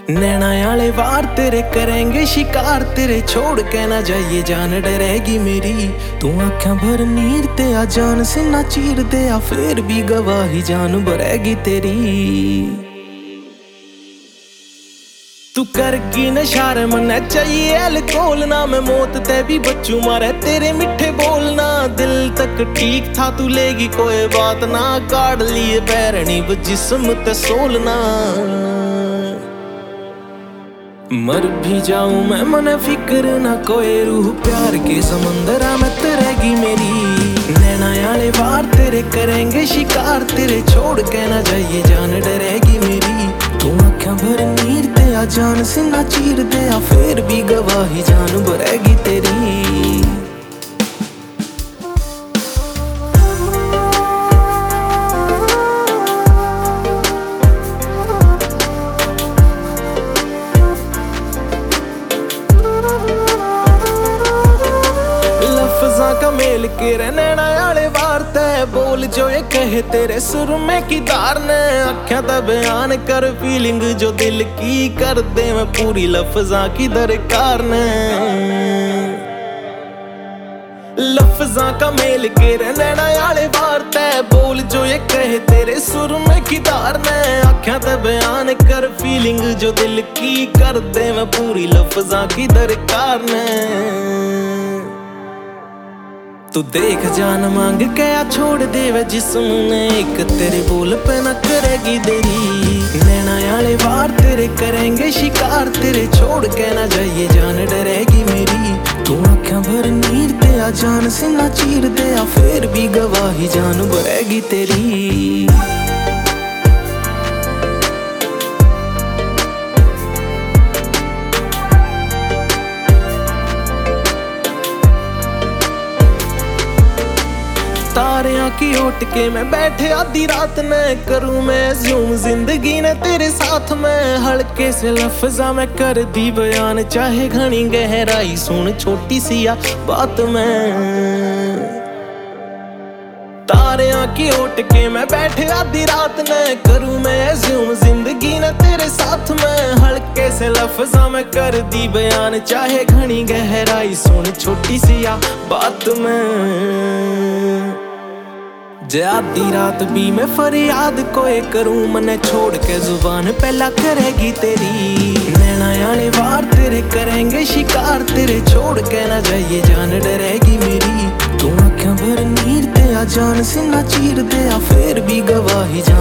नैना वाले वार तेरे करेंगे शिकार, तेरे छोड़ के ना जाइए जान डरेगी मेरी। तू आँखें भर नीर ते आ जान से ना चीर दे आ, फिर भी गवाही जान भरेगी तेरी। तू करगी नशारे मन्ने चाहिए अल्कोहल ना, मैं मौत ते भी बच्चू मारे तेरे मिठे बोलना। दिल तक ठीक था तू लेगी कोई बात ना, काट लिए पैरनी वो जिस्म ते सोलना। मर भी जाऊं मैं मने फिक्र ना कोई, रूह प्यार के समंदरा में तैरेगी मेरी। नैना वाले वार तेरे करेंगे शिकार, तेरे छोड़ के ना जाइए जान डरेगी मेरी। तू आँखें भर नीर ते आ जान से ना चीर दे आ, फिर भी गवाही जान भरेगी तेरी। का मेल के नैना वाले वार तय बोल जो ये कहे तेरे सुर में की धार ने। अख्या दा बयान कर फीलिंग जो दिल की कर दे मैं पूरी लफ्जा की दरकार ने। लफ्जा का मेल के नैना वाले वार तय बोल जो ये कहे तेरे सुर में की धार ने। अख्या दा बयान कर फीलिंग जो दिल की कर दे मैं पूरी लफ्जा की दरकार ने। तू देख जान मांग के आ छोड़ दे वे जिस्म ने, एक तेरे बोल पे न करेगी देरी। नैना वाले वार तेरे करेंगे शिकार, तेरे छोड़ के ना जाइए जान डरेगी मेरी। तू आँखें भर नीर ते आ जान से ना चीर दे आ, फिर भी गवाही जान भरेगी तेरी। तारियां की ओट के मैं बैठे आधी रात में, करूं मैं ज़ूम जिंदगी ने तेरे साथ में। हल्के से लफ्जा में कर दी बयान, चाहे घनी गहराई सुन छोटी सी या बात में। तारियां की ओट के मैं बैठे आधी रात में, करूं मैं ज़ूम जिंदगी ने तेरे साथ में। हल्के से लफ्जा में कर दी बयान, चाहे घनी गहराई सुन छोटी सी या बात में। जे आधी रात भी मैं फरियाद कोई करूं, मने छोड़ के जुबान पहला करेगी तेरी। नैना वाले वार तेरे करेंगे शिकार, तेरे छोड़ के ना जाइए जान डरेगी मेरी। तू आँखें भर नीर ते आ जान से ना चीर दे आ, फिर भी गवाही जान